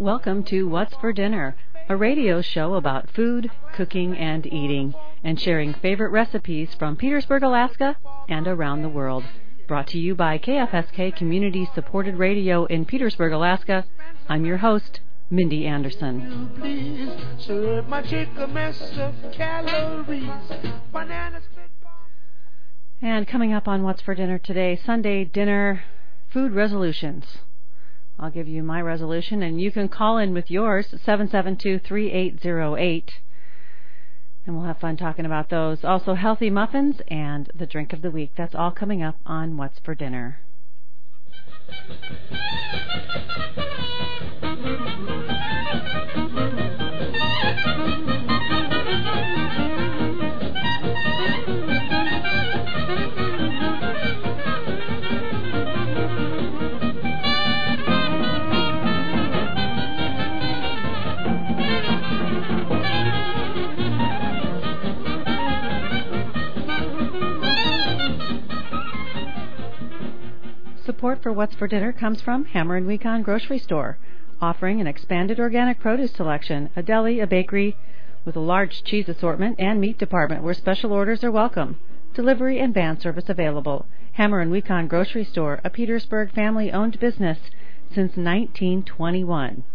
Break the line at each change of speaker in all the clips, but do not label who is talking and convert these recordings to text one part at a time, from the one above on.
Welcome to What's for Dinner, a radio show about food, cooking, and eating, and sharing favorite recipes from Petersburg, Alaska, and around the world. Brought to you by KFSK Community Supported Radio in Petersburg, Alaska. I'm your host, Mindy Anderson. And coming up on What's for Dinner today, Sunday dinner food resolutions. I'll give you my resolution, and you can call in with yours, 772-3808, and we'll have fun talking about those. Also, healthy muffins and the drink of the week. That's all coming up on What's for Dinner. Support for What's for Dinner comes from Hammer & Weekon Grocery Store, offering an expanded organic produce selection, a deli, a bakery, with a large cheese assortment and meat department where special orders are welcome. Delivery and van service available. Hammer & Weekon Grocery Store, a Petersburg family-owned business since 1921.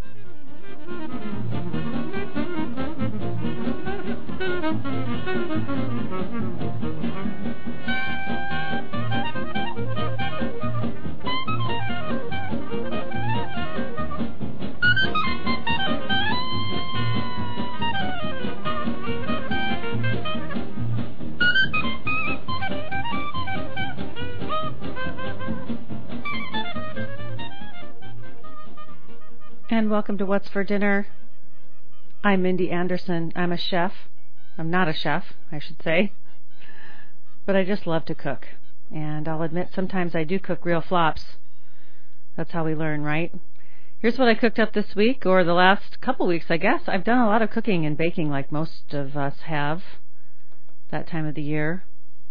And welcome to What's for Dinner. I'm Mindy Anderson. I'm a chef. I'm not a chef, I should say. But I just love to cook. And I'll admit sometimes I do cook real flops. That's how we learn, right? Here's what I cooked up this week, or the last couple weeks, I guess. I've done a lot of cooking and baking like most of us have that time of the year.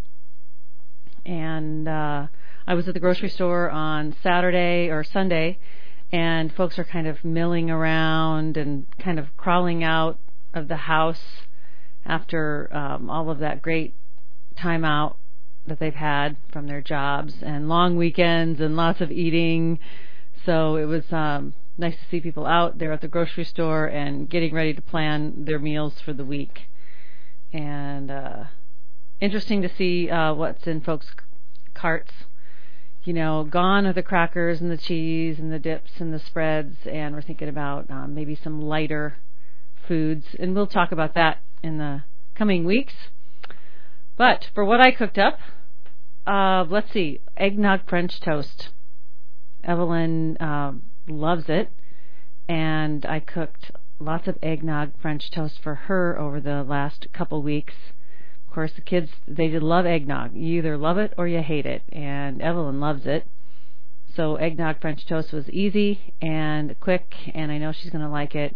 And I was at the grocery store on Saturday or Sunday, and folks are kind of milling around and kind of crawling out of the house after all of that great time out that they've had from their jobs and long weekends and lots of eating. So it was nice to see people out there at the grocery store and getting ready to plan their meals for the week. And interesting to see what's in folks' carts. You know, gone are the crackers and the cheese and the dips and the spreads, and we're thinking about maybe some lighter foods, and we'll talk about that in the coming weeks. But for what I cooked up, let's see, eggnog French toast. Evelyn loves it, and I cooked lots of eggnog French toast for her over the last couple weeks. Of course, the kids, they love eggnog. You either love it or you hate it, and Evelyn loves it. So eggnog French toast was easy and quick, and I know she's going to like it.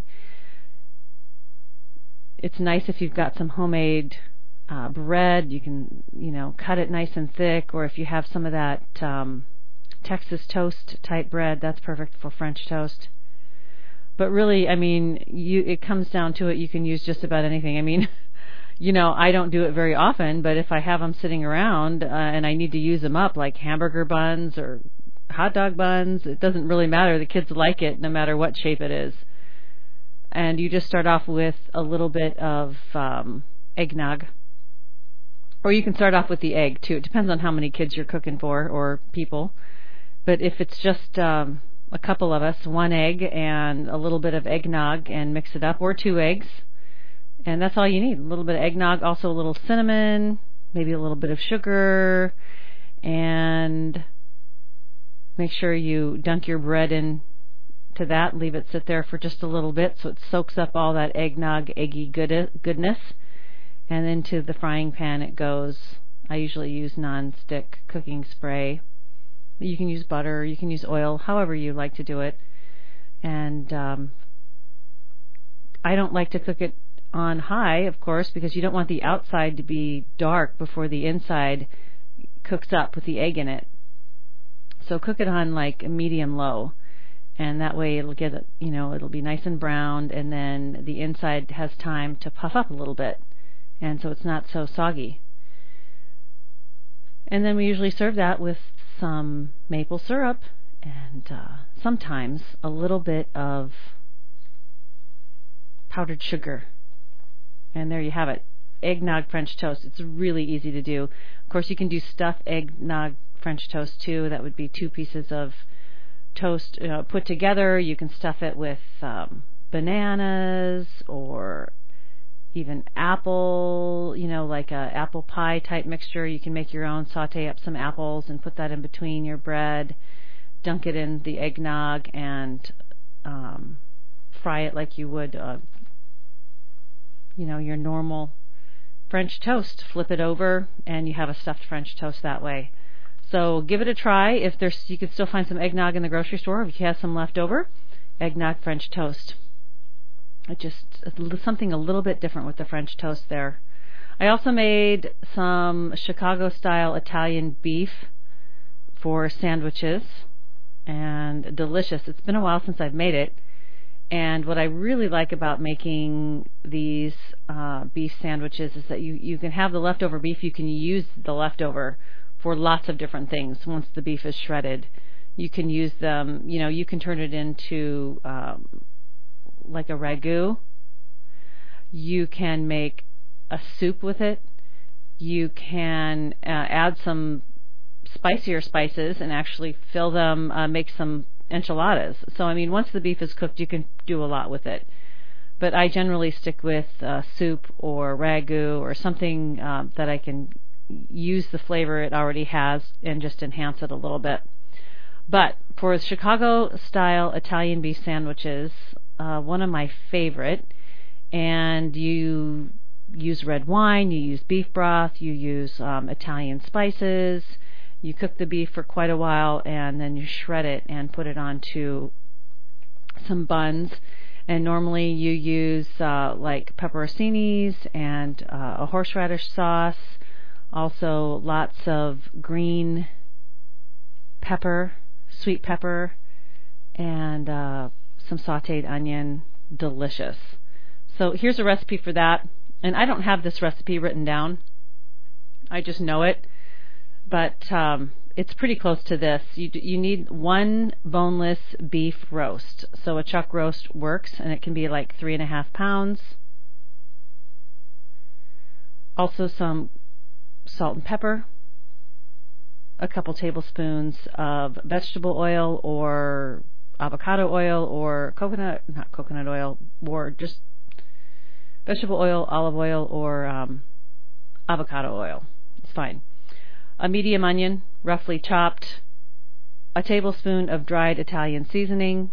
It's nice if you've got some homemade bread. You can, cut it nice and thick, or if you have some of that Texas toast type bread, that's perfect for French toast. But really, it comes down to it. You can use just about anything. I don't do it very often, but if I have them sitting around and I need to use them up, like hamburger buns or hot dog buns, it doesn't really matter. The kids like it no matter what shape it is. And you just start off with a little bit of eggnog. Or you can start off with the egg, too. It depends on how many kids you're cooking for or people. But if it's just a couple of us, one egg and a little bit of eggnog and mix it up, or 2 eggs. And that's all you need. A little bit of eggnog, also a little cinnamon, maybe a little bit of sugar, and make sure you dunk your bread into that. Leave it sit there for just a little bit so it soaks up all that eggnog, eggy goodness. And into the frying pan it goes. I usually use non-stick cooking spray. You can use butter, you can use oil, however you like to do it. And I don't like to cook it on high, of course, because you don't want the outside to be dark before the inside cooks up with the egg in it. So cook it on like medium low, and that way it'll get, it'll be nice and browned, and then the inside has time to puff up a little bit, and so it's not so soggy. And then we usually serve that with some maple syrup and sometimes a little bit of powdered sugar. And there you have it, eggnog French toast. It's really easy to do. Of course, you can do stuffed eggnog French toast too. That would be 2 pieces of toast put together. You can stuff it with bananas or even apple, like a apple pie type mixture. You can make your own, saute up some apples and put that in between your bread, dunk it in the eggnog, and fry it like you would, your normal French toast. Flip it over, and you have a stuffed French toast that way. So give it a try. You can still find some eggnog in the grocery store. If you have some left over, eggnog French toast. Something a little bit different with the French toast there. I also made some Chicago-style Italian beef for sandwiches, and delicious. It's been a while since I've made it, and what I really like about making these beef sandwiches is that you can have the leftover beef. You can use the leftover for lots of different things. Once the beef is shredded, you can use them. You can turn it into like a ragu. You can make a soup with it. You can add some spicier spices and actually fill them, make some enchiladas. So, once the beef is cooked, you can do a lot with it. But I generally stick with soup or ragu or something that I can use the flavor it already has and just enhance it a little bit. But for Chicago-style Italian beef sandwiches, one of my favorite, and you use red wine, you use beef broth, you use Italian spices, you cook the beef for quite a while, and then you shred it and put it onto some buns. And normally you use like pepperoncinis and a horseradish sauce, also lots of green pepper, sweet pepper, and some sauteed onion. Delicious. So here's a recipe for that. And I don't have this recipe written down. I just know it. But it's pretty close to this. You need 1 boneless beef roast. So a chuck roast works, and it can be like 3.5 pounds. Also some salt and pepper, a couple tablespoons of vegetable oil or avocado oil or not coconut oil, or just vegetable oil, olive oil, or avocado oil. It's fine. A medium onion, roughly chopped, a tablespoon of dried Italian seasoning.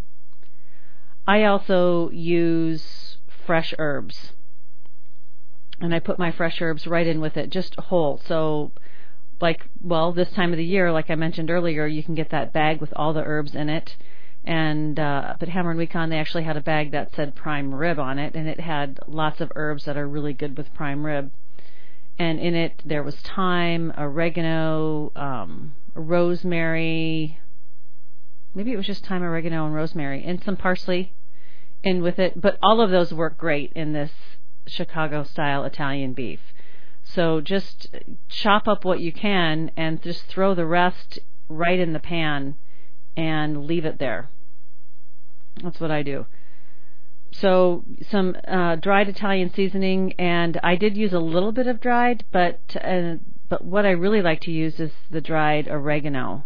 I also use fresh herbs, and I put my fresh herbs right in with it, just whole. So, this time of the year, like I mentioned earlier, you can get that bag with all the herbs in it. And but Hammer and Weekon, they actually had a bag that said prime rib on it, and it had lots of herbs that are really good with prime rib. And in it there was thyme, oregano, rosemary. Maybe it was just thyme, oregano, and rosemary, and some parsley in with it. But all of those work great in this Chicago-style Italian beef. So just chop up what you can and just throw the rest right in the pan and leave it there. That's what I do. So some dried Italian seasoning, and I did use a little bit of dried, but what I really like to use is the dried oregano.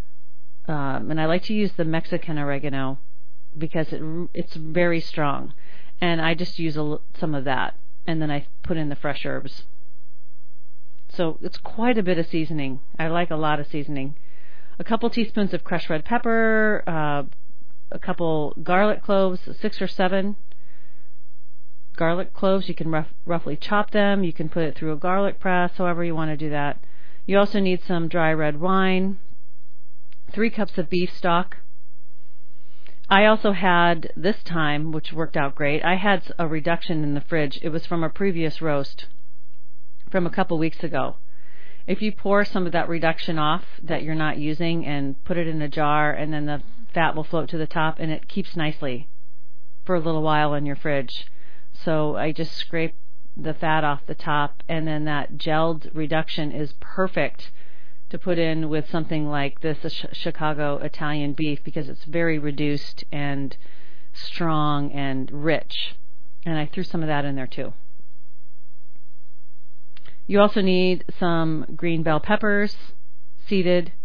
And I like to use the Mexican oregano because it's very strong. And I just use some of that, and then I put in the fresh herbs. So it's quite a bit of seasoning. I like a lot of seasoning. A couple teaspoons of crushed red pepper, a couple garlic cloves, 6 or 7 garlic cloves. You can roughly chop them. You can put it through a garlic press, however you want to do that. You also need some dry red wine, 3 cups of beef stock. I also had, this time, which worked out great, I had a reduction in the fridge. It was from a previous roast from a couple weeks ago. If you pour some of that reduction off that you're not using and put it in a jar, and then the fat will float to the top, and it keeps nicely for a little while in your fridge. So I just scrape the fat off the top, and then that gelled reduction is perfect to put in with something like this, a Chicago Italian beef, because it's very reduced and strong and rich. And I threw some of that in there too. You also need some green bell peppers, seeded.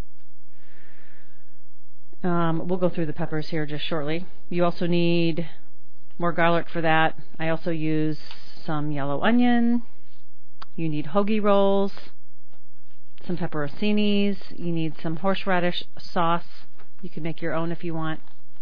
We'll go through the peppers here just shortly. You also need more garlic for that. I also use some yellow onion. You need hoagie rolls, some pepperoncinis. You need some horseradish sauce. You can make your own if you want.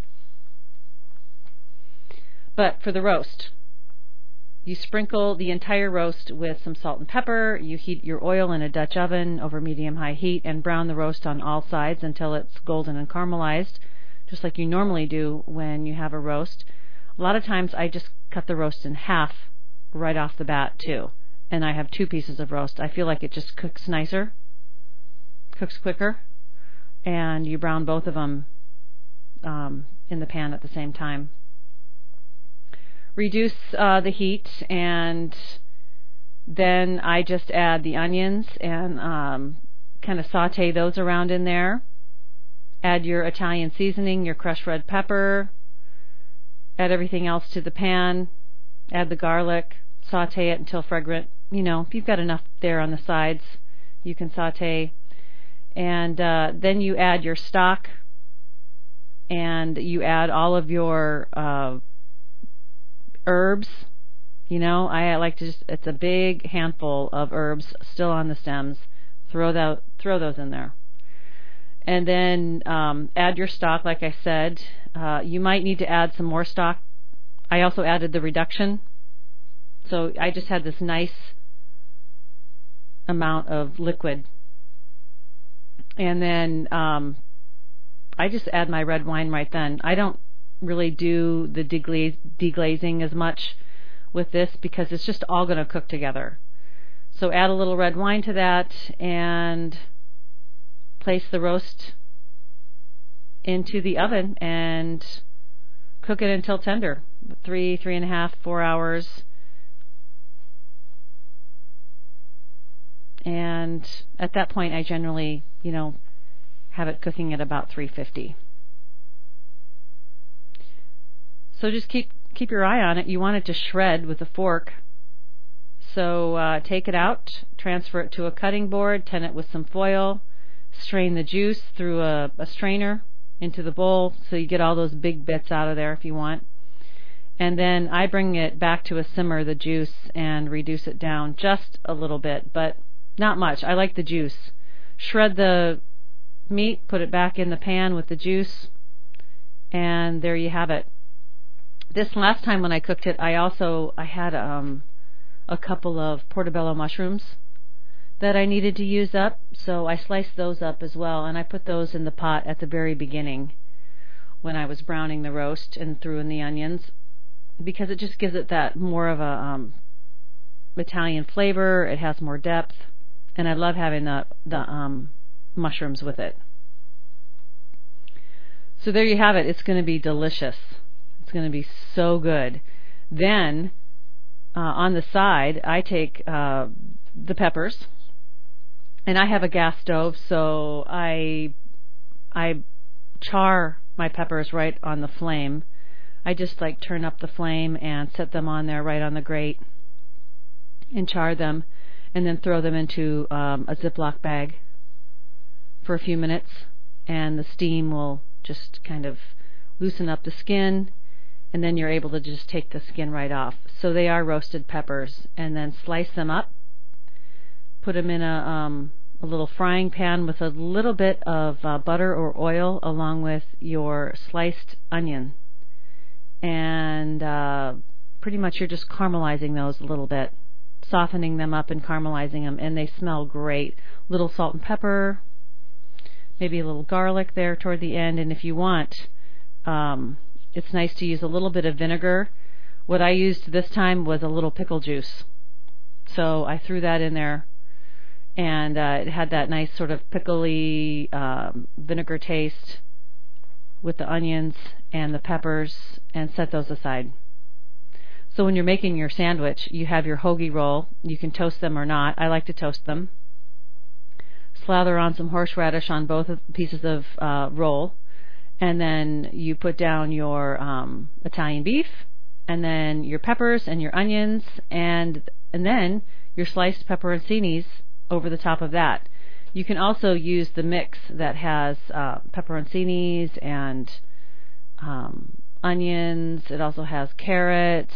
But for the roast, you sprinkle the entire roast with some salt and pepper. You heat your oil in a Dutch oven over medium-high heat and brown the roast on all sides until it's golden and caramelized, just like you normally do when you have a roast. A lot of times I just cut the roast in half right off the bat too, and I have 2 pieces of roast. I feel like it just cooks nicer, cooks quicker, and you brown both of them in the pan at the same time. Reduce the heat, and then I just add the onions and kind of saute those around in there. Add your Italian seasoning, your crushed red pepper. Add everything else to the pan. Add the garlic. Saute it until fragrant. You know, if you've got enough there on the sides, you can saute. And then you add your stock, and you add all of your herbs. You know, I like to it's a big handful of herbs still on the stems. Throw those in there. And then add your stock, like I said. You might need to add some more stock. I also added the reduction. So I just had this nice amount of liquid. And then I just add my red wine right then. I don't really do the deglazing as much with this because it's just all going to cook together. So add a little red wine to that and place the roast into the oven and cook it until tender. 3.5, 4 hours. And at that point I generally, have it cooking at about 350. So just keep your eye on it. You want it to shred with a fork. So take it out, transfer it to a cutting board, tin it with some foil, strain the juice through a strainer into the bowl so you get all those big bits out of there if you want. And then I bring it back to a simmer, the juice, and reduce it down just a little bit, but not much. I like the juice. Shred the meat, put it back in the pan with the juice, and there you have it. This last time when I cooked it, I had a couple of portobello mushrooms that I needed to use up, so I sliced those up as well, and I put those in the pot at the very beginning when I was browning the roast and threw in the onions, because it just gives it that more of a Italian flavor. It has more depth, and I love having the mushrooms with it. So there you have it. It's going to be delicious. It's going to be so good. Then on the side, I take the peppers, and I have a gas stove, so I char my peppers right on the flame. I just turn up the flame and set them on there right on the grate and char them, and then throw them into a Ziploc bag for a few minutes, and the steam will just kind of loosen up the skin, and then you're able to just take the skin right off. So they are roasted peppers, and then slice them up, put them in a little frying pan with a little bit of butter or oil along with your sliced onion, and pretty much you're just caramelizing those a little bit, softening them up and caramelizing them, and they smell great. Little salt and pepper, maybe a little garlic there toward the end, and if you want, it's nice to use a little bit of vinegar. What I used this time was a little pickle juice, so I threw that in there, and it had that nice sort of pickly vinegar taste, with the onions and the peppers and set those aside. So when you're making your sandwich, you have your hoagie roll. You can toast them or not. I like to toast them. Slather on some horseradish on both pieces of roll, and then you put down your Italian beef, and then your peppers and your onions, and then your sliced pepperoncinis over the top of that. You can also use the mix that has pepperoncinis and onions. It also has carrots.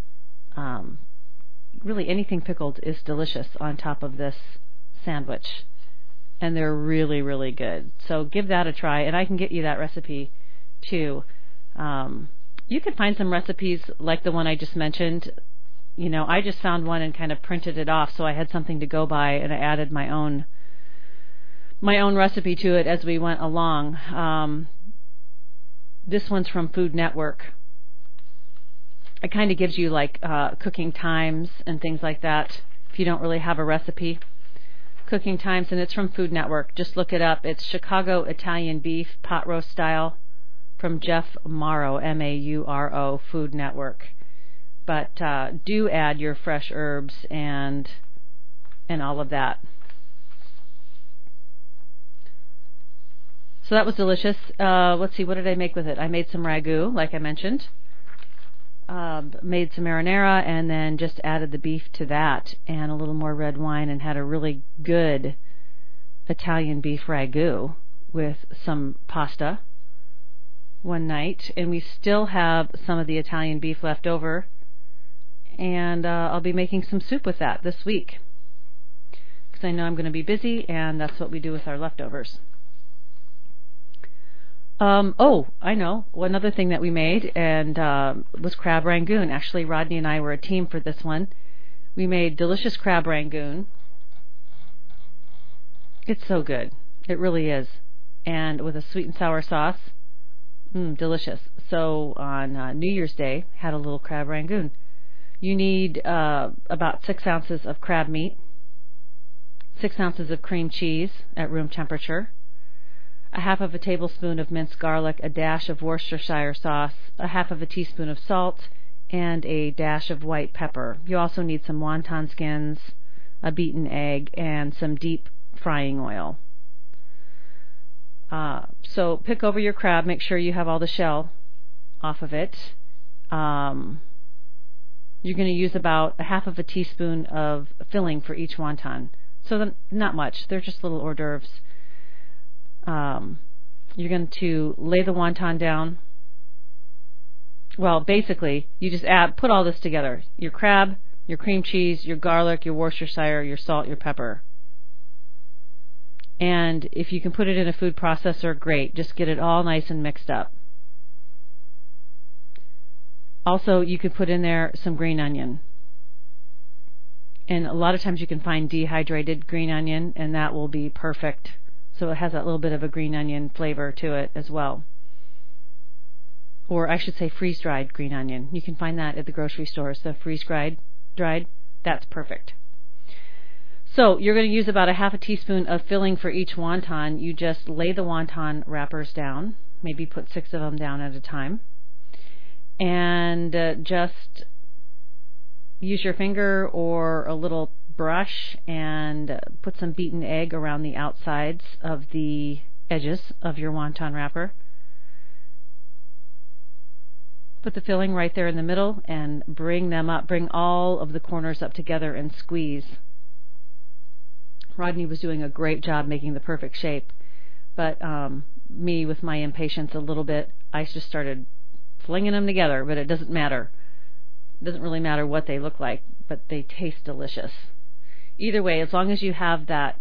Really anything pickled is delicious on top of this sandwich. And they're really, really good. So give that a try, and I can get you that recipe too. You can find some recipes like the one I just mentioned. You know, I just found one and kind of printed it off, so I had something to go by, and I added my own recipe to it as we went along. This one's from Food Network. It kind of gives you like cooking times and things like that if you don't really have a recipe. Cooking times, and it's from Food Network. Just look it up. It's Chicago Italian beef pot roast style from Jeff Mauro, Mauro, Food Network. But do add your fresh herbs and all of that. So that was delicious. Let's see, what did I make with it? I made some ragu, like I mentioned. Made some marinara, and then just added the beef to that and a little more red wine, and had a really good Italian beef ragu with some pasta one night. And we still have some of the Italian beef left over, and I'll be making some soup with that this week because I know I'm going to be busy, and that's what we do with our leftovers. I know. One other thing that we made and was crab rangoon. Actually, Rodney and I were a team for this one. We made delicious crab rangoon. It's so good. It really is. And with a sweet and sour sauce. Delicious. So on New Year's Day, had a little crab rangoon. You need about 6 ounces of crab meat, 6 ounces of cream cheese at room temperature, a half of a tablespoon of minced garlic, a dash of Worcestershire sauce, a half of a teaspoon of salt, and a dash of white pepper. You also need some wonton skins, a beaten egg, and some deep frying oil. So pick over your crab, make sure you have all the shell off of it. You're going to use about a half of a teaspoon of filling for each wonton. So not much, they're just little hors d'oeuvres. You're going to lay the wonton down. Well, basically, you just put all this together. Your crab, your cream cheese, your garlic, your Worcestershire, your salt, your pepper. And if you can put it in a food processor, great. Just get it all nice and mixed up. Also, you could put in there some green onion. And a lot of times you can find dehydrated green onion, and that will be perfect. So it has that little bit of a green onion flavor to it as well. Or I should say freeze-dried green onion. You can find that at the grocery stores. The freeze-dried, that's perfect. So you're going to use about a half a teaspoon of filling for each wonton. You just lay the wonton wrappers down. Maybe put 6 of them down at a time. And just use your finger or a little brush and put some beaten egg around the outsides of the edges of your wonton wrapper. Put the filling right there in the middle and bring them up. Bring all of the corners up together and squeeze. Rodney was doing a great job making the perfect shape, but me, with my impatience a little bit, I just started flinging them together, but it doesn't matter. It doesn't really matter what they look like, but they taste delicious. Either way, as long as you have that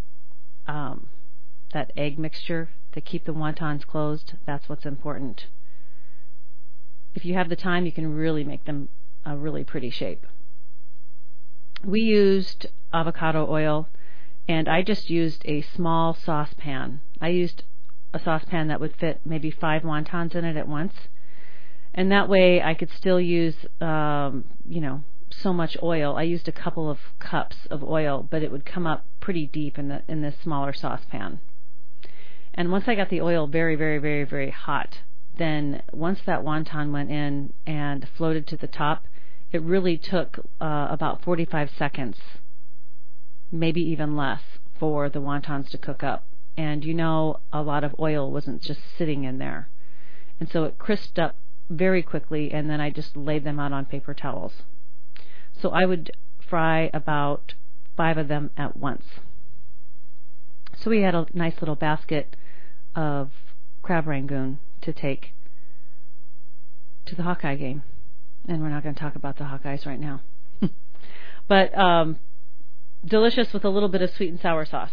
egg mixture to keep the wontons closed, that's what's important. If you have the time, you can really make them a really pretty shape. We used avocado oil, and I just used a small saucepan. I used a saucepan that would fit maybe 5 wontons in it at once. And that way I could still use, so much oil. I used a couple of cups of oil, but it would come up pretty deep in this smaller saucepan. And once I got the oil very, very, very, very hot, then once that wonton went in and floated to the top, it really took about 45 seconds, maybe even less, for the wontons to cook up. And a lot of oil wasn't just sitting in there. And so it crisped up very quickly, and then I just laid them out on paper towels. So I would fry about 5 of them at once. So we had a nice little basket of crab rangoon to take to the Hawkeye game. And we're not going to talk about the Hawkeyes right now. But delicious with a little bit of sweet and sour sauce.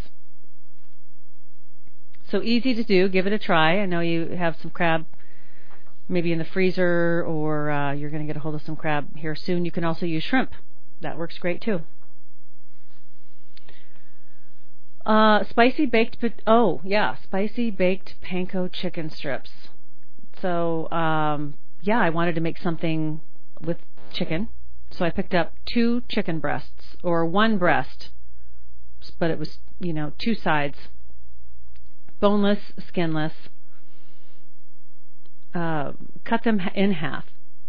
So easy to do. Give it a try. I know you have some crab maybe in the freezer, or you're going to get a hold of some crab here soon. You can also use shrimp. That works great too. Spicy baked panko chicken strips. So I wanted to make something with chicken. So I picked up 2 chicken breasts, or 1 breast, but it was 2 sides, boneless, skinless. Cut them in half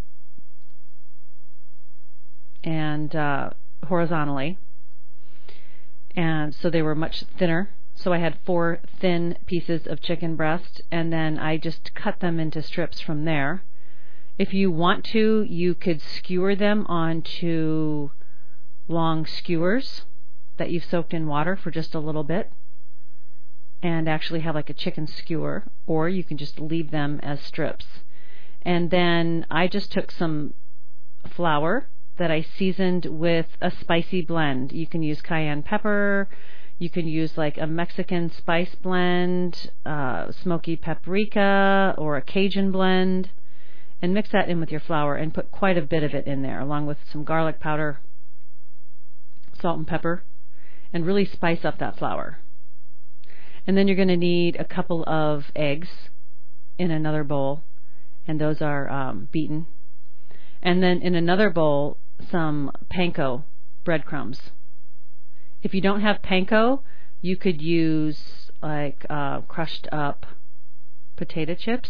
and horizontally, and so they were much thinner. So I had 4 thin pieces of chicken breast, and then I just cut them into strips from there. If you want to, you could skewer them onto long skewers that you've soaked in water for just a little bit, and actually have like a chicken skewer, or you can just leave them as strips. And then I just took some flour that I seasoned with a spicy blend. You can use cayenne pepper, you can use like a Mexican spice blend, smoky paprika, or a Cajun blend, and mix that in with your flour and put quite a bit of it in there, along with some garlic powder, salt and pepper, and really spice up that flour. And then you're going to need a couple of eggs in another bowl, and those are beaten. And then in another bowl, some panko breadcrumbs. If you don't have panko, you could use like crushed up potato chips.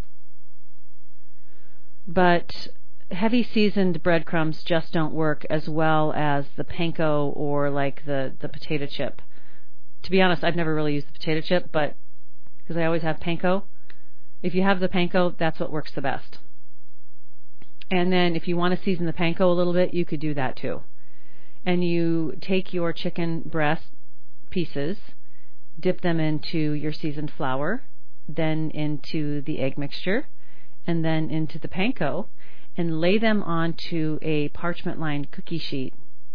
But heavy seasoned breadcrumbs just don't work as well as the panko or like the potato chip. To be honest, I've never really used the potato chip, but because I always have panko. If you have the panko, that's what works the best. And then if you want to season the panko a little bit, you could do that too. And you take your chicken breast pieces, dip them into your seasoned flour, then into the egg mixture, and then into the panko, and lay them onto a parchment-lined cookie sheet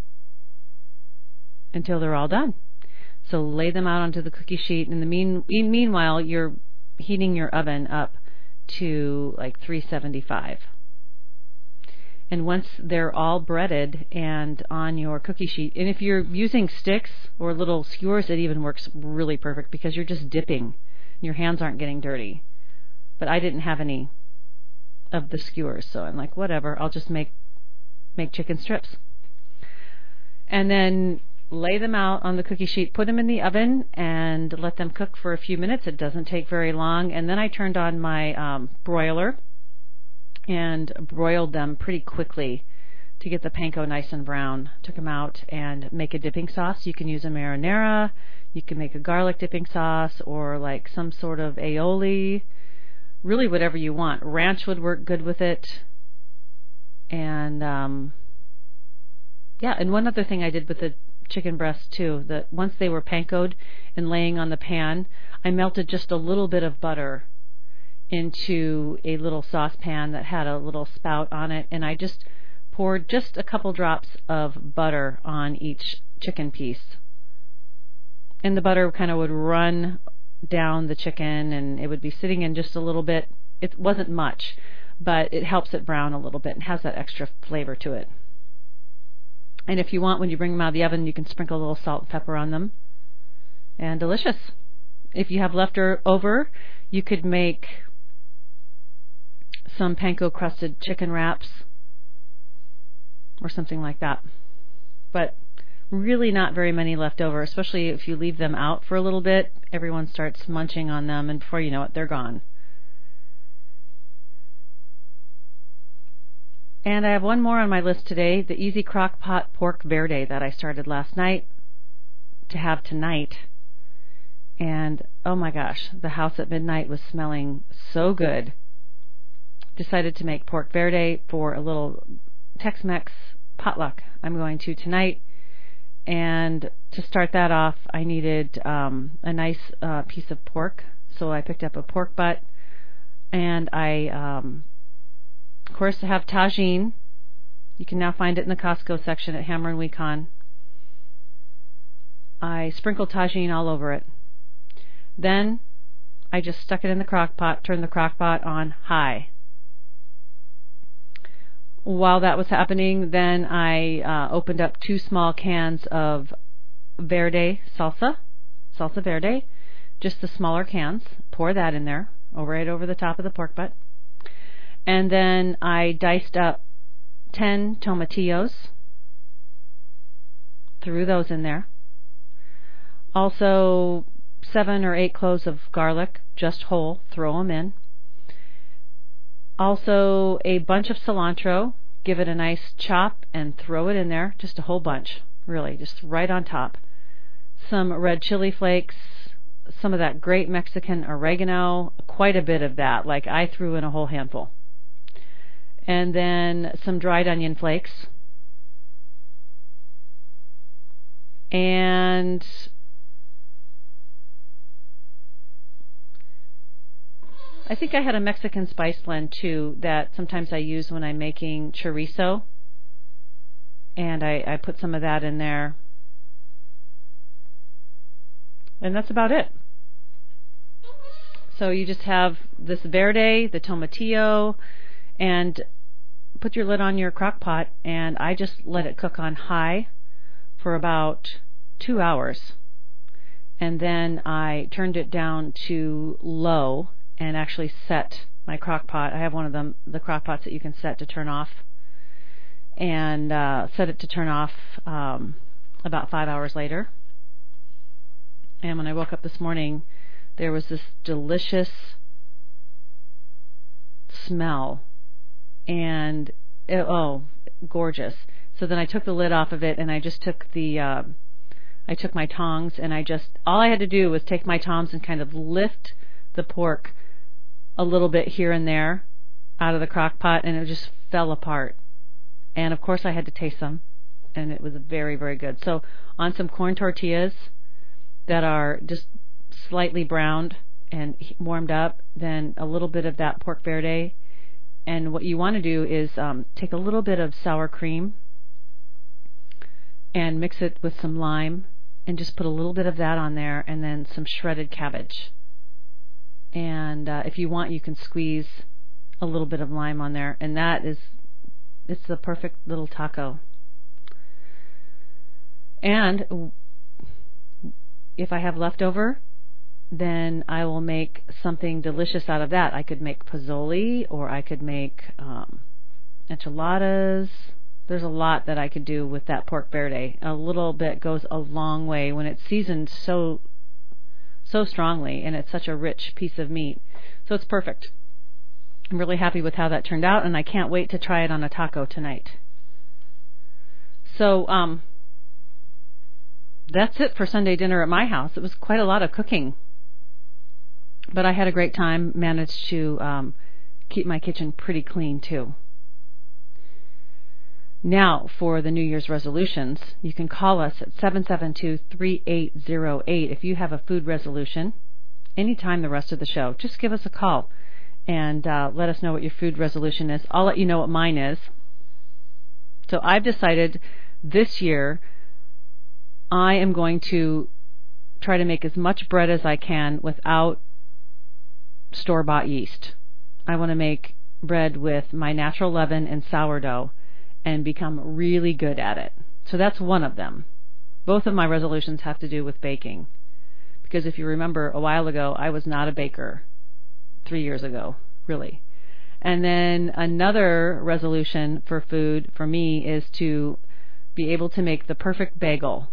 until they're all done. So lay them out onto the cookie sheet. In the meanwhile, you're heating your oven up to like 375. And once they're all breaded and on your cookie sheet, and if you're using sticks or little skewers, it even works really perfect because you're just dipping and your hands aren't getting dirty. But I didn't have any of the skewers, so I'm like, whatever, I'll just make chicken strips. And then lay them out on the cookie sheet, put them in the oven, and let them cook for a few minutes. It doesn't take very long. And then I turned on my broiler and broiled them pretty quickly to get the panko nice and brown. Took them out and make a dipping sauce. You can use a marinara. You can make a garlic dipping sauce or like some sort of aioli. Really whatever you want. Ranch would work good with it. And and one other thing I did with the chicken breasts too, that once they were pankoed and laying on the pan, I melted just a little bit of butter into a little saucepan that had a little spout on it, and I just poured just a couple drops of butter on each chicken piece. And the butter kind of would run down the chicken, and it would be sitting in just a little bit. It wasn't much, but it helps it brown a little bit and has that extra flavor to it. And if you want, when you bring them out of the oven, you can sprinkle a little salt and pepper on them. And delicious. If you have leftover, you could make some panko crusted chicken wraps or something like that. But really not very many left over, especially if you leave them out for a little bit. Everyone starts munching on them, and before you know it, they're gone. And I have one more on my list today, the Easy Crock Pot Pork Verde that I started last night to have tonight. And oh my gosh, the house at midnight was smelling so good. Decided to make pork verde for a little Tex-Mex potluck I'm going to tonight. And to start that off, I needed a nice piece of pork. So I picked up a pork butt, and I, of course, have tagine. You can now find it in the Costco section at Hammer and Wecon. I sprinkled tagine all over it. Then I just stuck it in the crock pot, turned the crock pot on high. While that was happening, then I opened up 2 small cans of verde salsa verde, just the smaller cans. Pour that in there, right over the top of the pork butt. And then I diced up 10 tomatillos, threw those in there. Also 7 or 8 cloves of garlic, just whole, throw them in. Also a bunch of cilantro, give it a nice chop and throw it in there, just a whole bunch, really, just right on top. Some red chili flakes, some of that great Mexican oregano, quite a bit of that, like I threw in a whole handful. And then some dried onion flakes. And I think I had a Mexican spice blend too that sometimes I use when I'm making chorizo. And I put some of that in there. And that's about it. So you just have this verde, the tomatillo, and put your lid on your crock pot, and I just let it cook on high for about 2 hours. And then I turned it down to low and actually set my crock pot. I have one of them, the crock pots that you can set to turn off, and set it to turn off about 5 hours later. And when I woke up this morning, there was this delicious smell, and gorgeous. So then I took the lid off of it, and I just took I took my tongs, and all I had to do was take my tongs and kind of lift the pork a little bit here and there out of the crock pot, and it just fell apart. And of course I had to taste some, and it was very, very good. So on some corn tortillas that are just slightly browned and warmed up, then a little bit of that pork verde. And what you want to do is take a little bit of sour cream and mix it with some lime, and just put a little bit of that on there, and then some shredded cabbage. And if you want, you can squeeze a little bit of lime on there, and it's the perfect little taco. And if I have leftover, then I will make something delicious out of that. I could make pozole, or I could make enchiladas. There's a lot that I could do with that pork verde. A little bit goes a long way when it's seasoned so strongly, and it's such a rich piece of meat. So it's perfect. I'm really happy with how that turned out, and I can't wait to try it on a taco tonight. So that's it for Sunday dinner at my house. It was quite a lot of cooking, but I had a great time. Managed to keep my kitchen pretty clean too. Now, for the New Year's resolutions, you can call us at 772-3808 if you have a food resolution. Anytime the rest of the show, just give us a call and let us know what your food resolution is. I'll let you know what mine is. So I've decided this year I am going to try to make as much bread as I can without store-bought yeast. I want to make bread with my natural leaven and sourdough and become really good at it. So that's one of them. Both of my resolutions have to do with baking. Because if you remember, a while ago, I was not a baker. 3 years ago, really. And then another resolution for food for me is to be able to make the perfect bagel.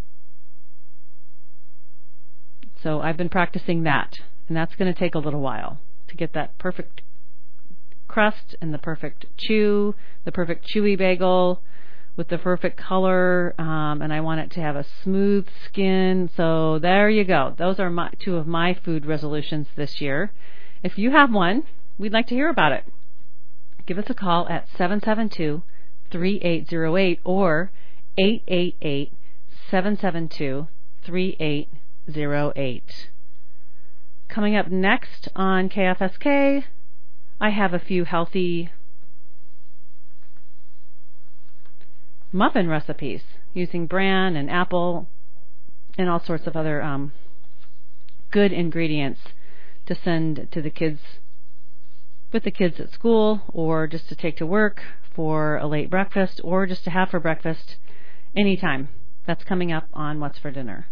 So I've been practicing that. And that's going to take a little while to get that perfect crust and the perfect chew, the perfect chewy bagel with the perfect color, and I want it to have a smooth skin. So there you go. Those are two of my food resolutions this year. If you have one, we'd like to hear about it. Give us a call at 772-3808 or 888-772-3808. Coming up next on KFSK, I have a few healthy muffin recipes using bran and apple and all sorts of other good ingredients to send to the kids, with the kids at school, or just to take to work for a late breakfast, or just to have for breakfast anytime. That's coming up on What's for Dinner.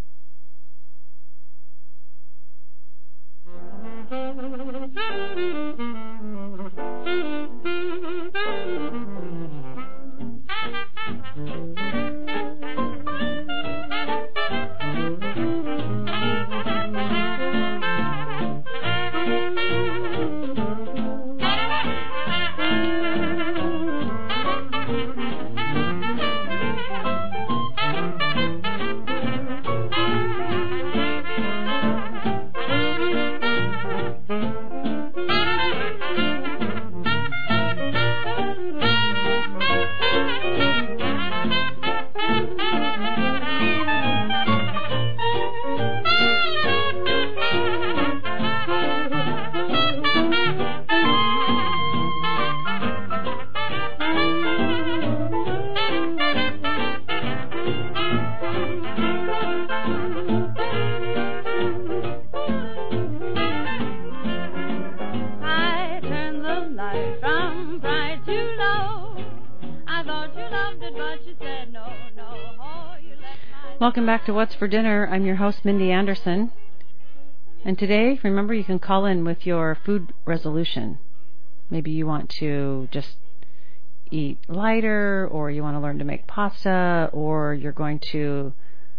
Welcome back to What's for Dinner. I'm your host, Mindy Anderson. And today, remember, you can call in with your food resolution. Maybe you want to just eat lighter, or you want to learn to make pasta, or you're going to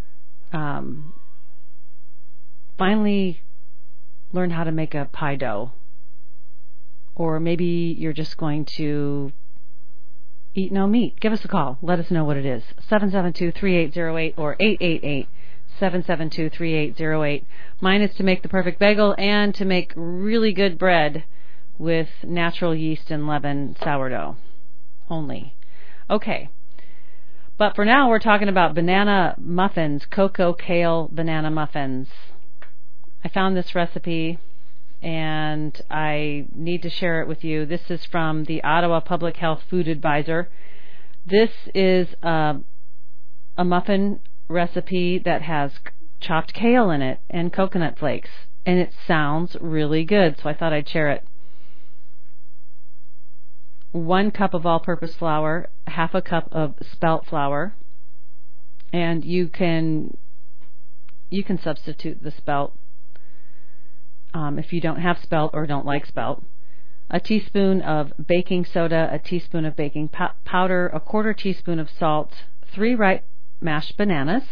finally learn how to make a pie dough. Or maybe you're just going to eat no meat. Give us a call. Let us know what it is. 772-3808 or 888-772-3808. Mine is to make the perfect bagel and to make really good bread with natural yeast and leaven sourdough only. Okay. But for now, we're talking about banana muffins, cocoa kale banana muffins. I found this recipe and I need to share it with you. This is from the Ottawa Public Health Food Advisor. This is a muffin recipe that has chopped kale in it and coconut flakes, and it sounds really good, so I thought I'd share it. 1 cup of all-purpose flour, half a cup of spelt flour, and you can substitute the spelt if you don't have spelt or don't like spelt. A teaspoon of baking soda, a teaspoon of baking powder, a 1/4 teaspoon of salt, 3 ripe mashed bananas,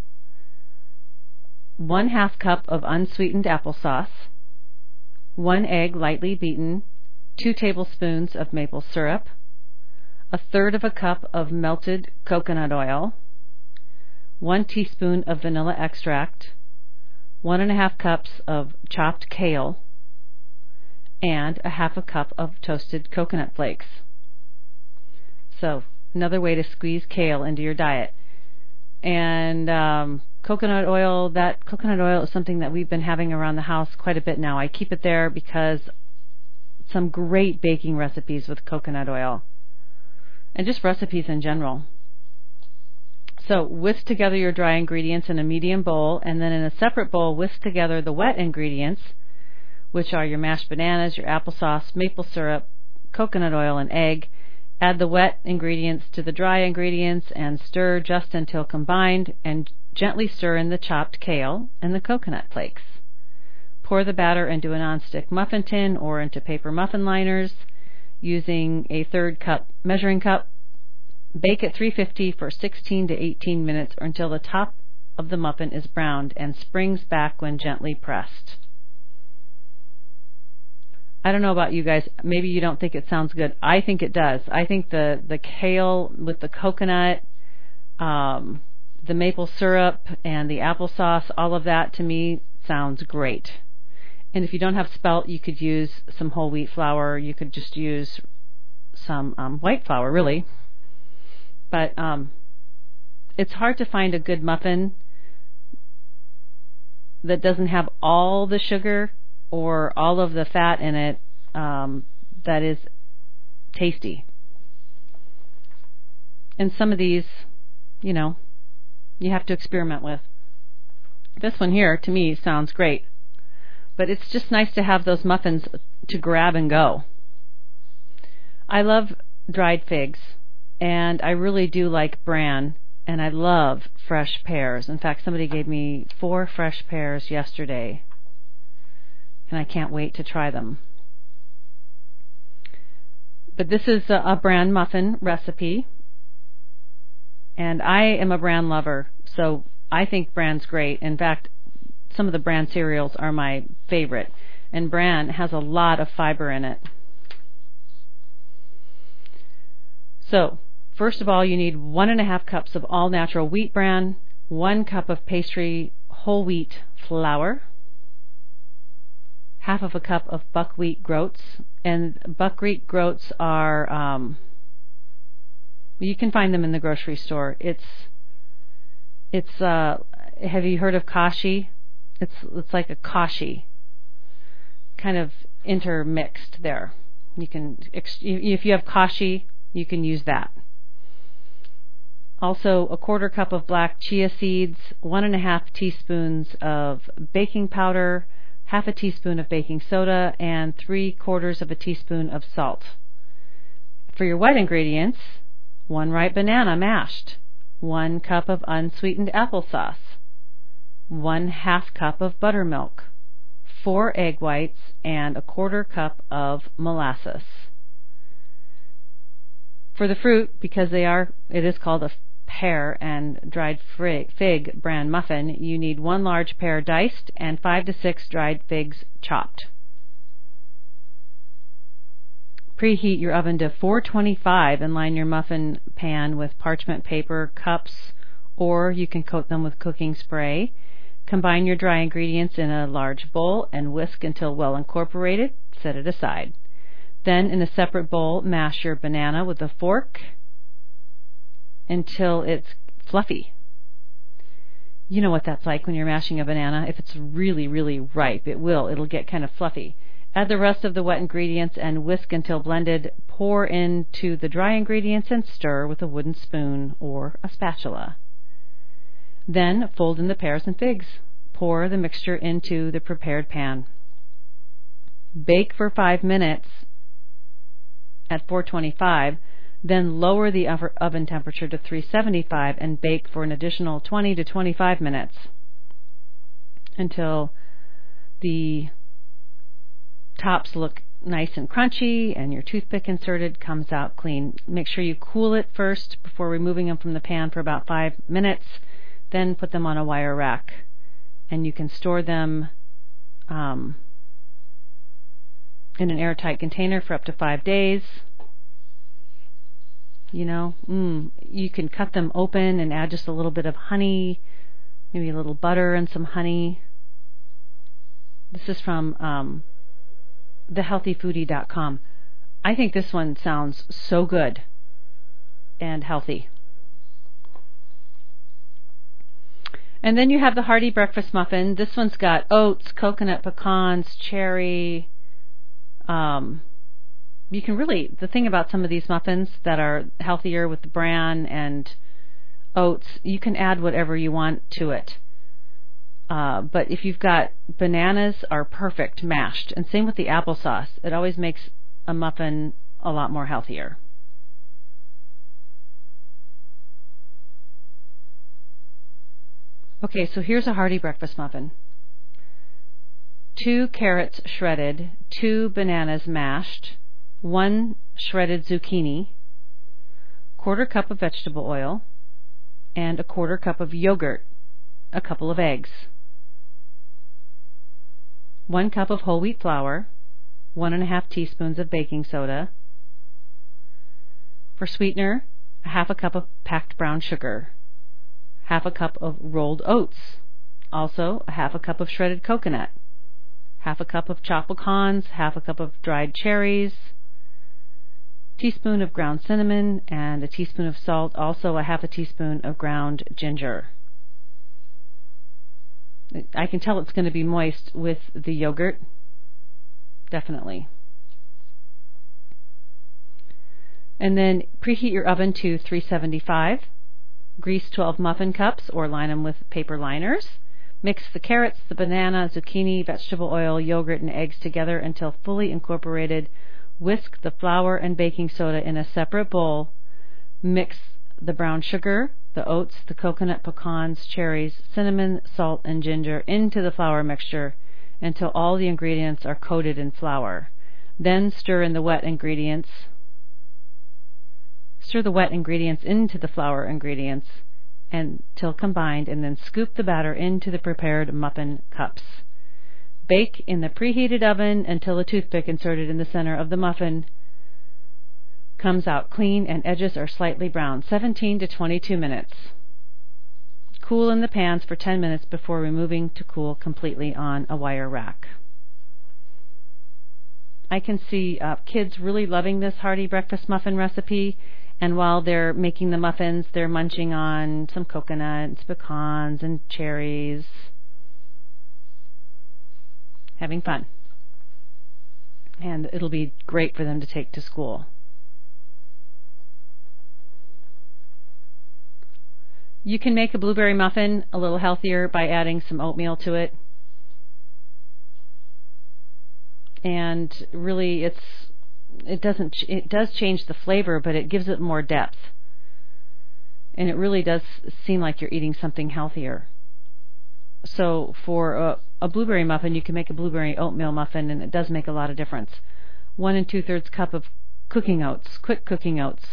1/2 cup of unsweetened applesauce, 1 egg lightly beaten, 2 tablespoons of maple syrup, 1/3 cup of melted coconut oil, 1 teaspoon of vanilla extract, 1½ cups of chopped kale, and 1/2 cup of toasted coconut flakes. So, another way to squeeze kale into your diet. And coconut oil, that coconut oil is something that we've been having around the house quite a bit now. I keep it there because some great baking recipes with coconut oil, and just recipes in general. So whisk together your dry ingredients in a medium bowl, and then in a separate bowl, whisk together the wet ingredients, which are your mashed bananas, your applesauce, maple syrup, coconut oil, and egg. Add the wet ingredients to the dry ingredients and stir just until combined, and gently stir in the chopped kale and the coconut flakes. Pour the batter into a nonstick muffin tin or into paper muffin liners using a 1/3 cup measuring cup. Bake at 350 for 16 to 18 minutes or until the top of the muffin is browned and springs back when gently pressed. I don't know about you guys. Maybe you don't think it sounds good. I think it does. I think the kale with the coconut, the maple syrup, and the applesauce, all of that to me sounds great. And if you don't have spelt, you could use some whole wheat flour. You could just use some white flour, really. But it's hard to find a good muffin that doesn't have all the sugar or all of the fat in it that is tasty. And some of these, you have to experiment with. This one here, to me, sounds great. But it's just nice to have those muffins to grab and go. I love dried figs, and I really do like bran, and I love fresh pears. In fact, somebody gave me 4 fresh pears yesterday, and I can't wait to try them. But this is a bran muffin recipe, and I am a bran lover, so I think bran's great. In fact, some of the bran cereals are my favorite, and bran has a lot of fiber in it. So, first of all, you need 1.5 cups of all-natural wheat bran, 1 cup of pastry whole wheat flour, 1/2 cup of buckwheat groats. And buckwheat groats are, you can find them in the grocery store. Have you heard of kashi? It's like a kashi, kind of intermixed there. You can, if you have kashi, you can use that. Also, 1/4 cup of black chia seeds, 1.5 teaspoons of baking powder, 1/2 teaspoon of baking soda, and 3/4 teaspoon of salt. For your wet ingredients, 1 ripe banana mashed, 1 cup of unsweetened applesauce, 1/2 cup of buttermilk, 4 egg whites, and 1/4 cup of molasses. For the fruit, because it is called a pear and dried fig bran muffin, you need 1 large pear diced and 5 to 6 dried figs chopped. Preheat your oven to 425 and line your muffin pan with parchment paper cups, or you can coat them with cooking spray. Combine your dry ingredients in a large bowl and whisk until well incorporated. Set it aside. Then, in a separate bowl, mash your banana with a fork until it's fluffy. You know what that's like when you're mashing a banana. If it's really, really ripe, it'll get kind of fluffy. Add the rest of the wet ingredients and whisk until blended. Pour into the dry ingredients and stir with a wooden spoon or a spatula. Then fold in the pears and figs. Pour the mixture into the prepared pan. Bake for 5 minutes at 425, then lower the oven temperature to 375 and bake for an additional 20 to 25 minutes until the tops look nice and crunchy and your toothpick inserted comes out clean. Make sure you cool it first before removing them from the pan for about 5 minutes, then put them on a wire rack, and you can store them in an airtight container for up to 5 days. You can cut them open and add just a little bit of honey, maybe a little butter and some honey. This is from thehealthyfoodie.com. I think this one sounds so good and healthy. And then you have the hearty breakfast muffin. This one's got oats, coconut, pecans, cherry. You can the thing about some of these muffins that are healthier with the bran and oats, you can add whatever you want to it. But if you've got bananas, are perfect mashed, and same with the applesauce. It always makes a muffin a lot more healthier. Okay, so here's a hearty breakfast muffin. 2 carrots shredded, 2 bananas mashed, 1 shredded zucchini, 1/4 cup of vegetable oil, and 1/4 cup of yogurt, a couple of eggs, 1 cup of whole wheat flour, 1½ teaspoons of baking soda. For sweetener, ½ cup of packed brown sugar, ½ cup of rolled oats, also ½ cup of shredded coconut, ½ cup of chopped pecans, ½ cup of dried cherries, teaspoon of ground cinnamon, and a teaspoon of salt, also ½ teaspoon of ground ginger. I can tell it's going to be moist with the yogurt, definitely. And then preheat your oven to 375. Grease 12 muffin cups or line them with paper liners. Mix the carrots, the banana, zucchini, vegetable oil, yogurt, and eggs together until fully incorporated. Whisk the flour and baking soda in a separate bowl. Mix the brown sugar, the oats, the coconut, pecans, cherries, cinnamon, salt, and ginger into the flour mixture until all the ingredients are coated in flour. Then stir the wet ingredients into the flour ingredients until combined, and then scoop the batter into the prepared muffin cups. Bake in the preheated oven until a toothpick inserted in the center of the muffin comes out clean and edges are slightly brown, 17 to 22 minutes. Cool in the pans for 10 minutes before removing to cool completely on a wire rack. I can see kids really loving this hearty breakfast muffin recipe, and while they're making the muffins, they're munching on some coconuts, pecans, and cherries. Having fun. And it'll be great for them to take to school. You can make a blueberry muffin a little healthier by adding some oatmeal to it. And really it does change the flavor, but it gives it more depth. And it really does seem like you're eating something healthier. So for a blueberry muffin, you can make a blueberry oatmeal muffin, and it does make a lot of difference. 1 2/3 cup of cooking oats, quick cooking oats.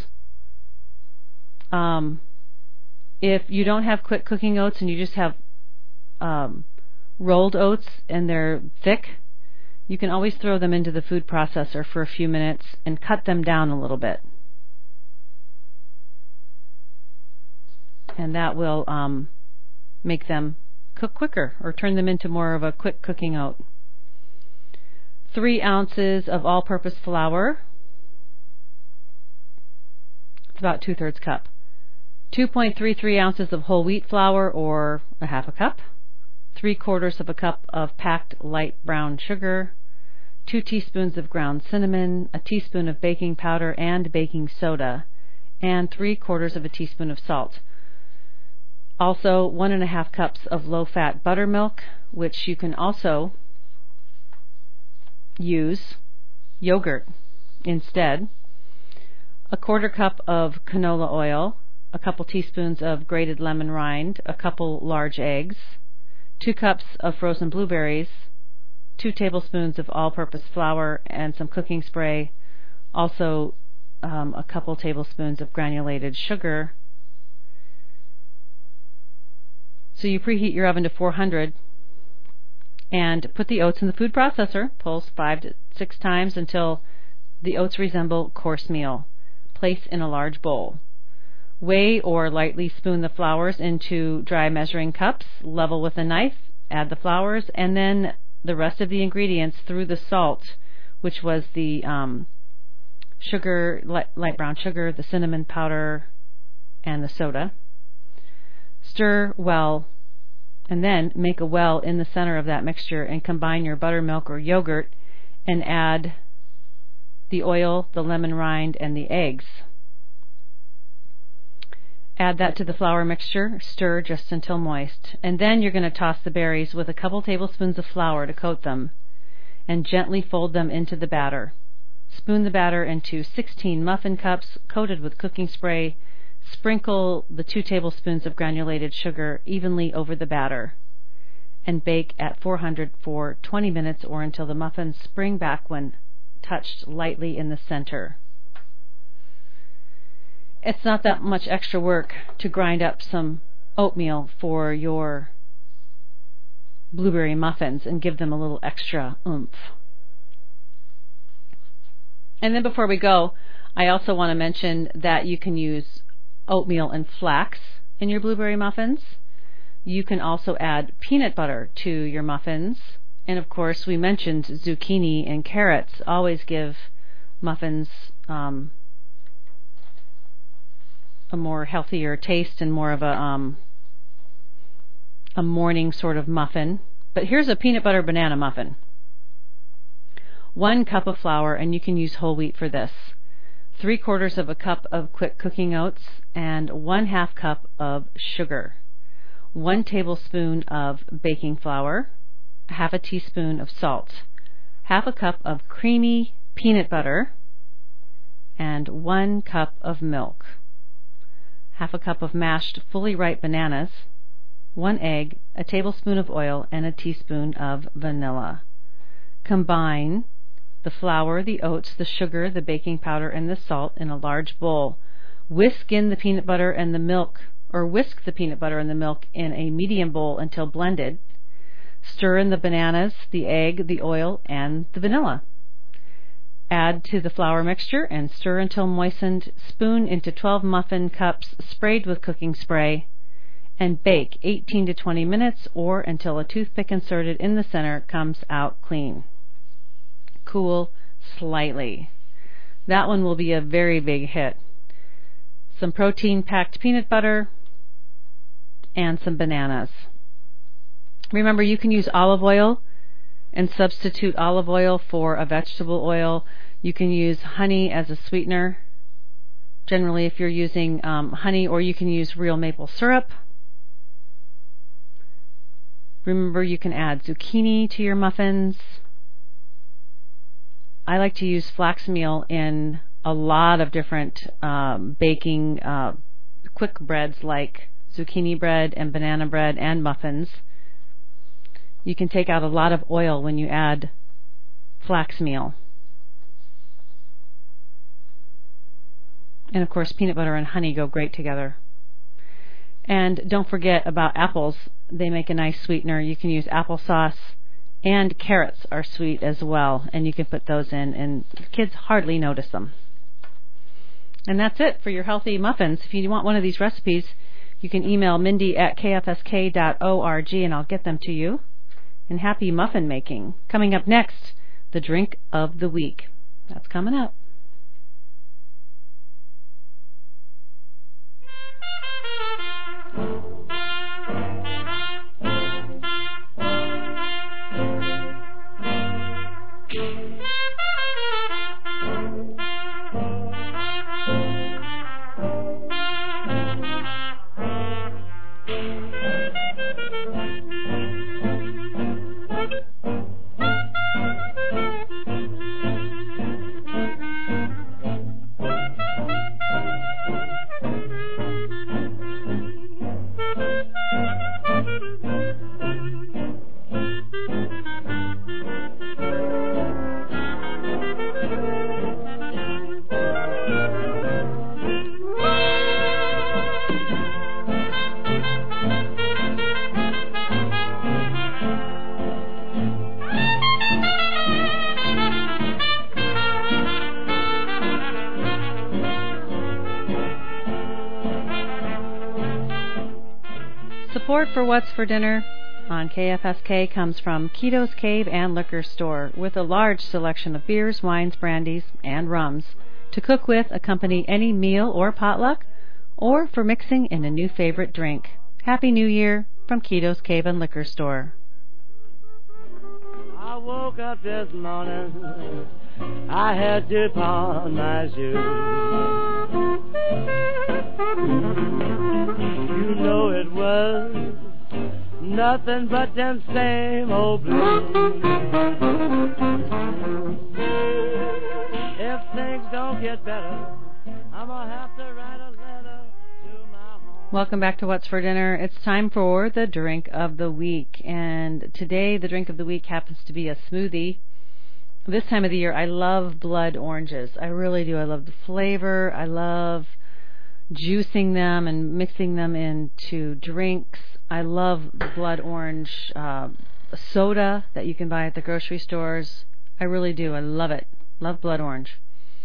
If you don't have quick cooking oats and you just have rolled oats and they're thick, you can always throw them into the food processor for a few minutes and cut them down a little bit. And that will make them cook quicker or turn them into more of a quick cooking oat. 3 ounces of all-purpose flour. It's about 2/3 cup. 2.33 ounces of whole wheat flour, or a ½ cup. 3/4 of a cup of packed light brown sugar. 2 teaspoons of ground cinnamon, a teaspoon of baking powder and baking soda, and 3/4 of a teaspoon of salt. Also 1½ cups of low-fat buttermilk, which you can also use yogurt instead. A 1/4 cup of canola oil, a couple teaspoons of grated lemon rind, a couple large eggs, 2 cups of frozen blueberries, 2 tablespoons of all-purpose flour and some cooking spray, also a couple tablespoons of granulated sugar. So you preheat your oven to 400 and put the oats in the food processor. Pulse 5 to 6 times until the oats resemble coarse meal. Place in a large bowl. Weigh or lightly spoon the flours into dry measuring cups, level with a knife, add the flours, and then the rest of the ingredients through the salt, which was the sugar, light brown sugar, the cinnamon powder, and the soda. Stir well, and then make a well in the center of that mixture and combine your buttermilk or yogurt and add the oil, the lemon rind, and the eggs. Add that to the flour mixture, stir just until moist, and then you're going to toss the berries with a couple tablespoons of flour to coat them, and gently fold them into the batter. Spoon the batter into 16 muffin cups coated with cooking spray. Sprinkle the 2 tablespoons of granulated sugar evenly over the batter, and bake at 400 for 20 minutes or until the muffins spring back when touched lightly in the center. It's not that much extra work to grind up some oatmeal for your blueberry muffins and give them a little extra oomph. And then before we go, I also want to mention that you can use oatmeal and flax in your blueberry muffins. You can also add peanut butter to your muffins. And of course, we mentioned zucchini and carrots always give muffins a more healthier taste and more of a morning sort of muffin. But here's a peanut butter banana muffin. 1 cup of flour, and you can use whole wheat for this. 3/4 of a cup of quick cooking oats, and 1/2 cup of sugar. 1 tablespoon of baking flour, 1/2 teaspoon of salt, 1/2 cup of creamy peanut butter, and 1 cup of milk. 1/2 cup of mashed fully ripe bananas, 1 egg, a tablespoon of oil, and a teaspoon of vanilla. Combine the flour, the oats, the sugar, the baking powder, and the salt in a large bowl. Whisk in the peanut butter and the milk, or whisk the peanut butter and the milk in a medium bowl until blended. Stir in the bananas, the egg, the oil, and the vanilla. Add to the flour mixture and stir until moistened. Spoon into 12 muffin cups sprayed with cooking spray, and bake 18 to 20 minutes or until a toothpick inserted in the center comes out clean. Cool slightly. That one will be a very big hit. Some protein-packed peanut butter and some bananas. Remember, you can use olive oil and substitute olive oil for a vegetable oil. You can use honey as a sweetener, generally if you're using honey, or you can use real maple syrup. Remember, you can add zucchini to your muffins. I like to use flax meal in a lot of different baking quick breads like zucchini bread and banana bread and muffins. You can take out a lot of oil when you add flax meal. And of course, peanut butter and honey go great together. And don't forget about apples. They make a nice sweetener. You can use applesauce. And carrots are sweet as well, and you can put those in, and kids hardly notice them. And that's it for your healthy muffins. If you want one of these recipes, you can email mindy@kfsk.org, and I'll get them to you. And happy muffin making. Coming up next, the drink of the week. That's coming up. Support for What's for Dinner on KFSK comes from Keto's Cave and Liquor Store, with a large selection of beers, wines, brandies, and rums to cook with, accompany any meal or potluck, or for mixing in a new favorite drink. Happy New Year from Keto's Cave and Liquor Store.
I woke up this morning, I had to pawn my shoes. You know it was nothing but them same old blues. If things don't get better, I'm gonna have to write a letter to my home.
Welcome back to What's for Dinner. It's time for the drink of the week. And today the drink of the week happens to be a smoothie. This time of the year, I love blood oranges. I really do. I love the flavor. I love juicing them and mixing them into drinks. I love the blood orange soda that you can buy at the grocery stores. I really do. I love it. Love blood orange.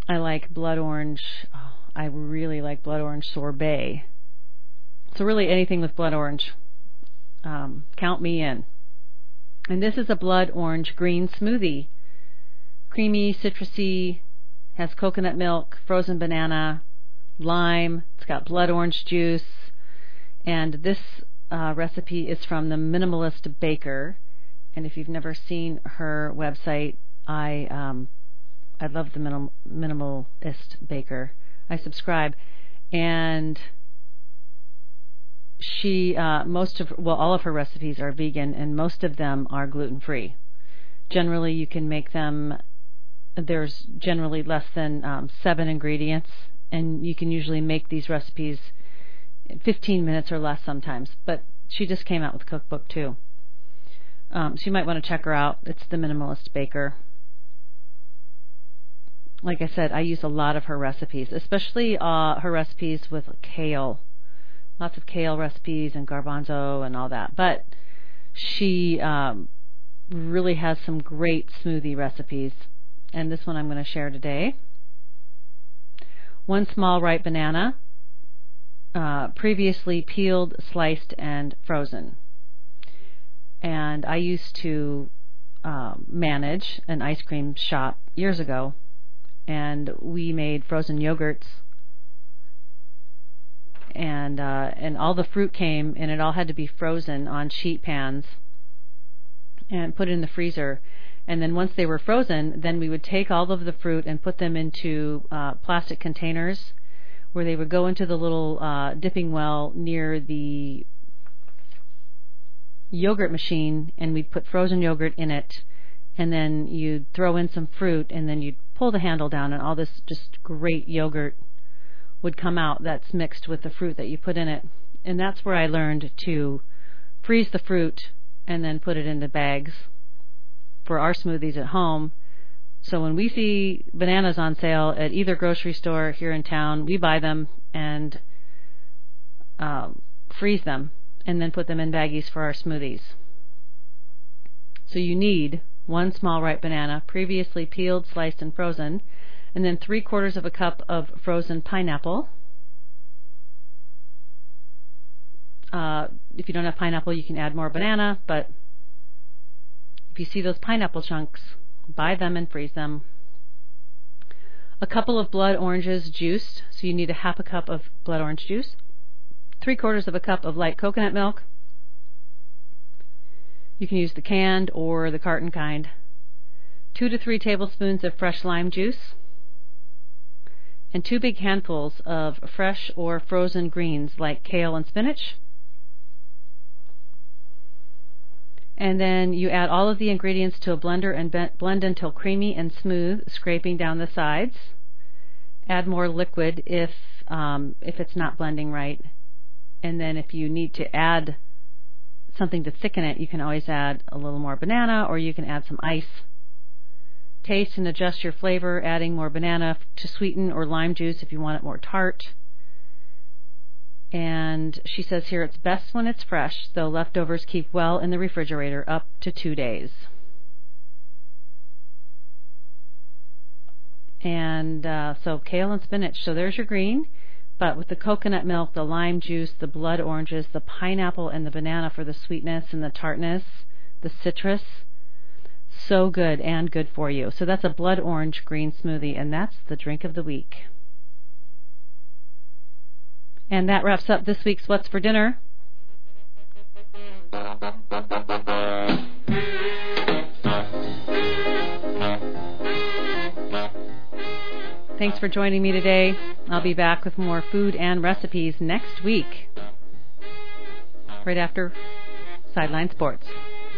I like blood orange. Oh, I really like blood orange sorbet. So really anything with blood orange, count me in. And this is a blood orange green smoothie. Creamy, citrusy, has coconut milk, frozen banana, lime. It's got blood orange juice. And this recipe is from the Minimalist Baker. And if you've never seen her website, I love the Minimalist Baker. I subscribe. And she, all of her recipes are vegan, and most of them are gluten-free. Generally, you can make them, there's generally less than 7 ingredients, and you can usually make these recipes in 15 minutes or less sometimes. But she just came out with a cookbook, too. So you might want to check her out. It's the Minimalist Baker. Like I said, I use a lot of her recipes, especially her recipes with kale. Lots of kale recipes and garbanzo and all that. But she really has some great smoothie recipes. And this one I'm going to share today. 1 small ripe banana, previously peeled, sliced, and frozen. And I used to manage an ice cream shop years ago, and we made frozen yogurts, and all the fruit came, and it all had to be frozen on sheet pans and put in the freezer. And then once they were frozen, then we would take all of the fruit and put them into plastic containers where they would go into the little dipping well near the yogurt machine, and we'd put frozen yogurt in it, and then you'd throw in some fruit, and then you'd pull the handle down, and all this just great yogurt would come out that's mixed with the fruit that you put in it. And that's where I learned to freeze the fruit and then put it into bags for our smoothies at home. So when we see bananas on sale at either grocery store here in town, we buy them and freeze them and then put them in baggies for our smoothies. So you need 1 small ripe banana, previously peeled, sliced, and frozen, and then 3/4 of a cup of frozen pineapple. If you don't have pineapple, you can add more banana, but if you see those pineapple chunks, buy them and freeze them. A couple of blood oranges juiced, so you need 1/2 cup of blood orange juice. 3/4 of a cup of light coconut milk. You can use the canned or the carton kind. 2 to 3 tablespoons of fresh lime juice. And 2 big handfuls of fresh or frozen greens like kale and spinach. And then you add all of the ingredients to a blender and blend until creamy and smooth, scraping down the sides. Add more liquid if it's not blending right. And then if you need to add something to thicken it, you can always add a little more banana, or you can add some ice. Taste and adjust your flavor, adding more banana to sweeten, or lime juice if you want it more tart. And she says here it's best when it's fresh, though leftovers keep well in the refrigerator up to 2 days. And so kale and spinach. So there's your green. But with the coconut milk, the lime juice, the blood oranges, the pineapple, and the banana for the sweetness and the tartness, the citrus, so good and good for you. So that's a blood orange green smoothie, and that's the drink of the week. And that wraps up this week's What's for Dinner. Thanks for joining me today. I'll be back with more food and recipes next week, right after Sideline Sports.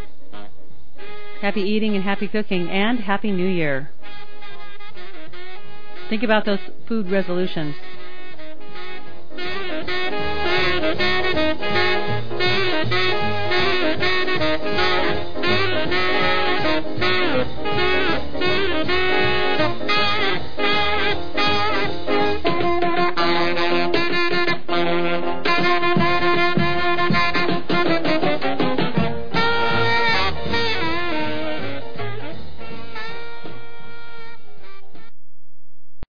Happy eating and happy cooking, and Happy New Year. Think about those food resolutions.